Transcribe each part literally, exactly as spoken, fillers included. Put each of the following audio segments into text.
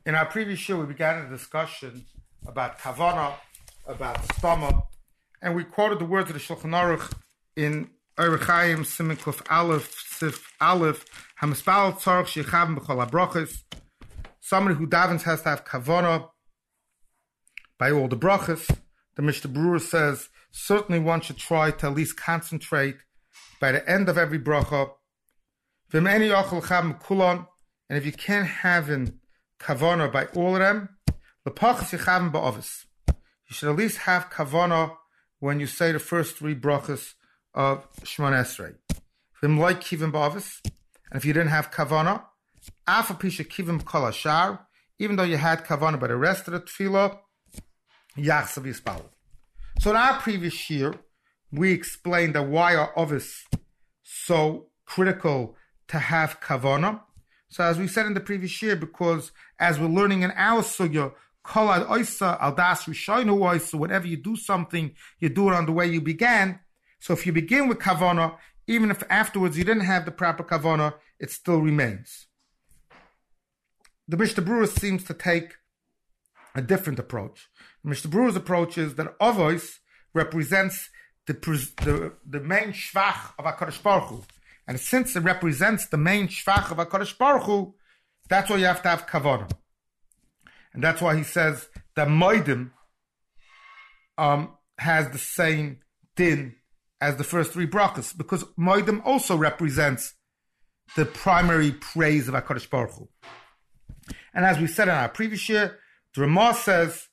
In our previous show, we began a discussion about Kavanah, about Stama, and we quoted the words of the Shulchan Aruch in Orach Chaim Siman Kuf Aleph Sif Aleph Hamispal Tzarich Shechavim B'chol HaBrachos. Somebody who davens has to have Kavanah by all the brachos. The Mishnah Berurah says certainly one should try to at least concentrate by the end of every bracha. V'm'eni yochel chavim kulon, and if you can't have in Kavanah by all of them, l'pachas yechavim ba'ovis. You should at least have Kavanah when you say the first three brachas of Shemona Esrei. V'im loy kivim ba'ovis, and if you didn't have Kavanah, afa pisha kivim kol hashar, even though you had Kavanah by the rest of the tefillah, yachsav yispal. So in our previous year, we explained that why are ovis so critical to have Kavanah. So as we said in the previous year, because as we're learning in our sugya, kol ad oisa al das rishaynu oisa, whenever you do something, you do it on the way you began. So if you begin with Kavanah, even if afterwards you didn't have the proper Kavanah, it still remains. The Mishnah Berurah seems to take a different approach. The Mishnah Berurah's approach is that Avos represents the, the, the main shvach of HaKadosh Baruch Hu. And since it represents the main shvach of HaKadosh Baruch Hu, that's why you have to have Kavanah. And that's why he says that Moedim um, has the same din as the first three brachas, because Moedim also represents the primary praise of HaKadosh Baruch Hu. And as we said in our previous year, the Ramah says,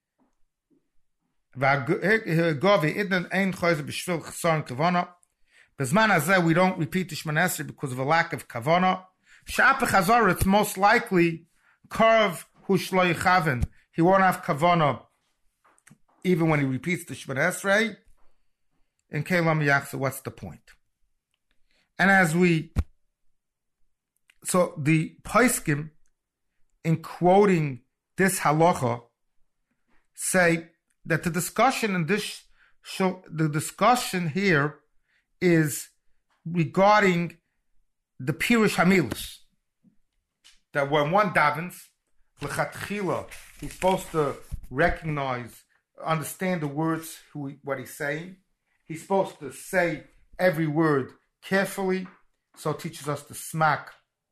Bezman hazeh, we don't repeat the Shemona Esrei because of a lack of Kavanah. She'apeh chazara, it's most likely Karv hu shlo yichaven. He won't have Kavanah even when he repeats the Shemona Esrei. In Keilam Yachsa, what's the point? And as we, so the Paiskim, in quoting this halacha, say that the discussion in this, show, the discussion here is regarding the Pirush Hamilus. That when one davens, l'chatchila, he's supposed to recognize, understand the words, who, what he's saying. He's supposed to say every word carefully. So it teaches us the smack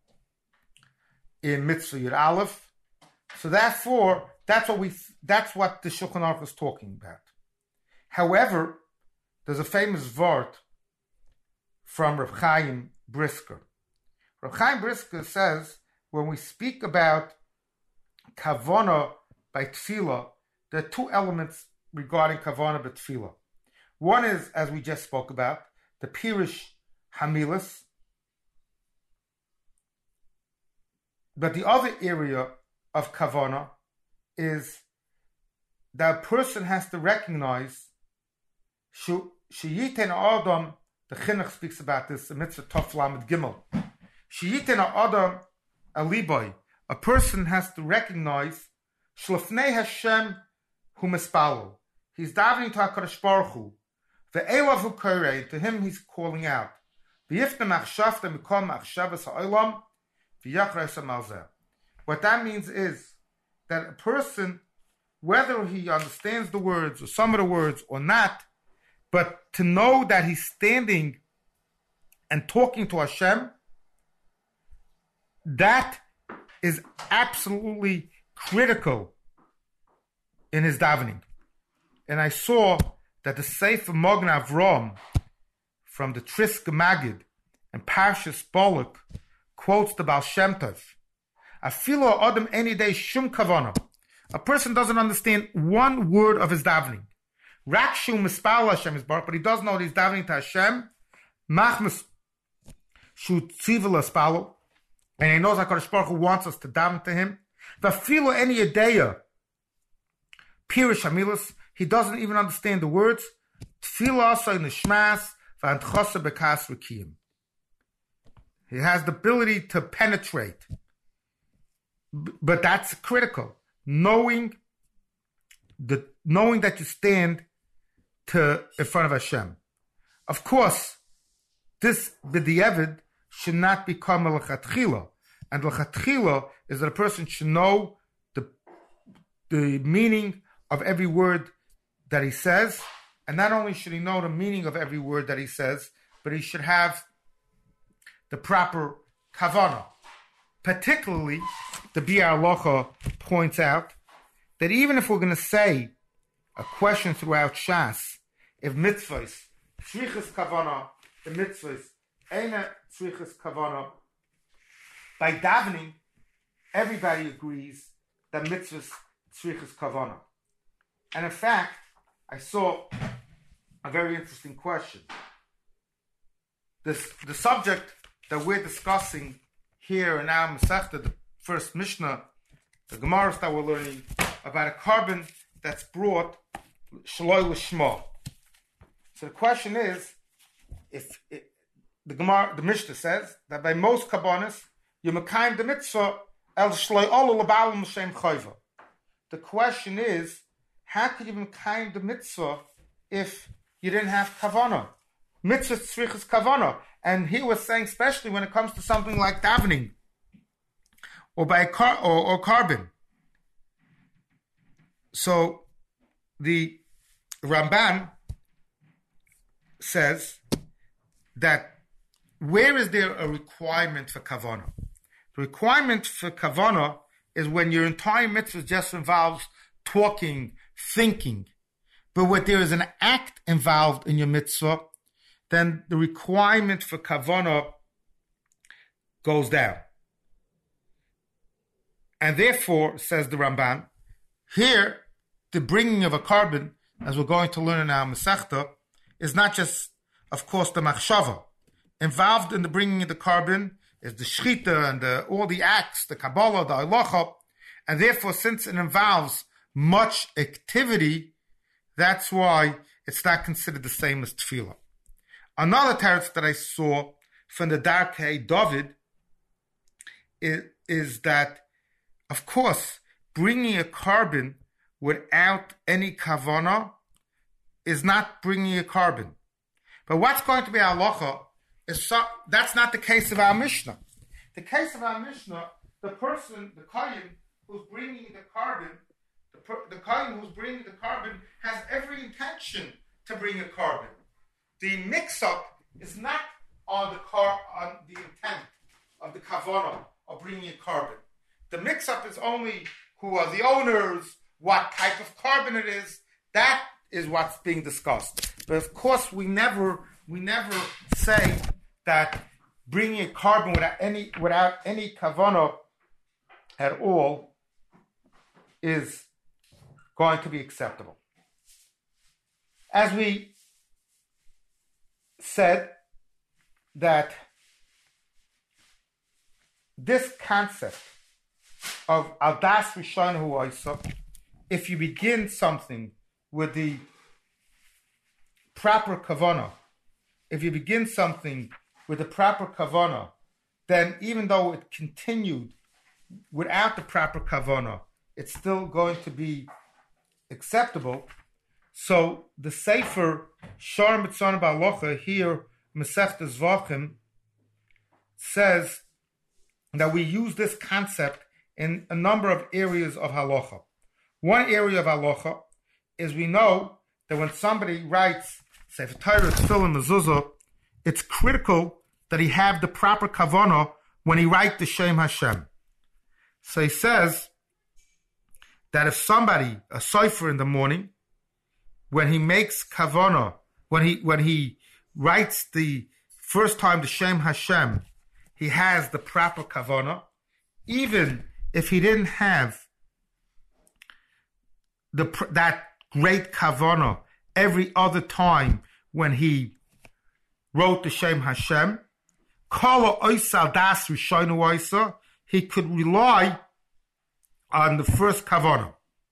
in Mitzvah Yud Aleph. So therefore, that's what we, that's what the Shulchan Aruch is talking about. However, there's a famous vart from Rav Chaim Brisker. Rav Chaim Brisker says, when we speak about Kavanah by Tefillah, there are two elements regarding Kavanah by Tefillah. One is, as we just spoke about, the Pirush Hamilus. But the other area of Kavanah is that a person has to recognize Sheyiten Adam. The Chinuch speaks about this in Mitzvah Tov Lamed Gimel. Sheyiten Adam Aliboy. A person has to recognize Shlefnei Hashem Hu Mispalo. He's davening to HaKadosh Baruch Hu. Ve'elav Hu Korei. To him he's calling out. V'yiftem Achshavta Mikom Achshavas Ha'olam V'yachra Esam Alzeh. What that means is that a person, whether he understands the words or some of the words or not, but to know that he's standing and talking to Hashem, that is absolutely critical in his davening. And I saw that the Sefer Mogen Avraham from the Triska Magid and Parshas Balak quotes the Baal Shem Tov. Afilo Adam any day shum kavanah. A person doesn't understand one word of his davening. Rakshu mispal Hashem is baruch, but he does know that he's davening to Hashem. Machmas shu tzivul espalo, and he knows HaKadosh Baruch Hu wants us to daven to him. V'afilo any ideya Pirush Hamilus, he doesn't even understand the words. Tefillah asa in the shmas v'antchosa bekas rekiyim. He has the ability to penetrate, but that's critical. Knowing the knowing that you stand to in front of Hashem. Of course, this b'di'evid should not become a l'chatchila, and l'chatchila is that a person should know the meaning of every word that he says, and not only should he know the meaning of every word that he says, but he should have the proper kavanah. Particularly, the Biur Halacha points out that even if we're going to say a question throughout Shas, if mitzvahs, tzrichas kavanah, the mitzvahs, eina tzrichas kavanah, by davening, everybody agrees that mitzvahs tzrichas kavanah. And in fact, I saw a very interesting question. This, the subject that we're discussing here in our Masechta, the first Mishnah, the Gemaras that we're learning about a carbon that's brought shaloi l'shma. So the question is, if it, the Gemara, the Mishnah says that by most kabbanis you mekayim the mitzvah el shaloi olu l'ba'al m'shem chayva. The question is, how could you mekayim the mitzvah if you didn't have kavanah? Mitzvah tzrichas kavanah. And he was saying, especially when it comes to something like davening or by a car or, or carbon. So the Ramban says that where is there a requirement for kavanah? The requirement for kavanah is when your entire mitzvah just involves talking, thinking. But when there is an act involved in your mitzvah, then the requirement for kavanah goes down. And therefore, says the Ramban, here, the bringing of a carbon, as we're going to learn in our Masechta, is not just, of course, the machshava. Involved in the bringing of the carbon is the shchita and the, all the acts, the Kabbalah, the halacha, and therefore, since it involves much activity, that's why it's not considered the same as tefillah. Another teretz that I saw from the Darkei David is, is that, of course, bringing a carbon without any kavanah is not bringing a carbon. But what's going to be halacha is so, that's not the case of our Mishnah. The case of our Mishnah, the person, the kohen who's bringing the carbon, the, the kohen who's bringing the carbon has every intention to bring a carbon. The mix-up is not on the car on the intent of the kavanah of bringing a carbon. The mix-up is only who are the owners, what type of carbon it is. That is what's being discussed. But of course, we never we never say that bringing a carbon without any without any kavanah at all is going to be acceptable. As we said that this concept of Aldas Rishon Hu'oisa, if you begin something with the proper kavanah, if you begin something with the proper kavanah, then even though it continued without the proper kavanah, it's still going to be acceptable. So the Sefer Shar Mitzvah Ba'alocha here, Masechta Zvachim, says that we use this concept in a number of areas of halacha. One area of halacha is we know that when somebody writes Sefer Torah, Tefillah, Mezuzah, it's critical that he have the proper kavanah when he writes the Shem Hashem. So he says that if somebody, a sofer in the morning, when he makes kavanah, when he when he writes the first time the Shem Hashem, he has the proper kavanah, even if he didn't have the that great kavanah every other time when he wrote the Shem Hashem, kala oisal das rishonu oisa, he could rely on the first kavanah.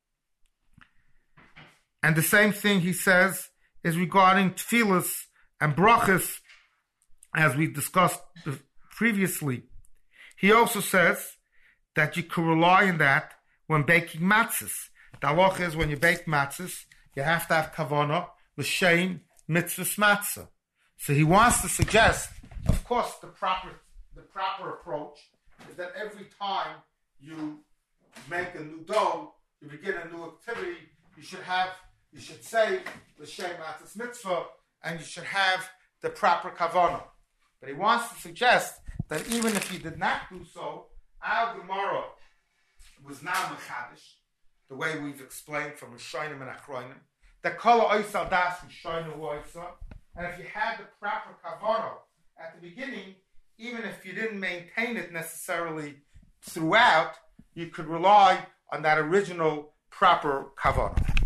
And the same thing he says is regarding tefillas and brachas, as we discussed previously. He also says that you can rely on that when baking matzahs. The halacha is when you bake matzahs, you have to have kavanah, l'shem mitzvahs matzah. So he wants to suggest, of course, the proper the proper approach is that every time you make a new dough, you begin a new activity, you should have, you should say L'Shem Matzos Mitzvah, and you should have the proper kavanah. But he wants to suggest that even if he did not do so, our Gemara was now mechadish, the way we've explained from Rishonim and Achronim, that kol oisal das Rishonim oisa, and if you had the proper kavanah at the beginning, even if you didn't maintain it necessarily throughout, you could rely on that original proper kavanah.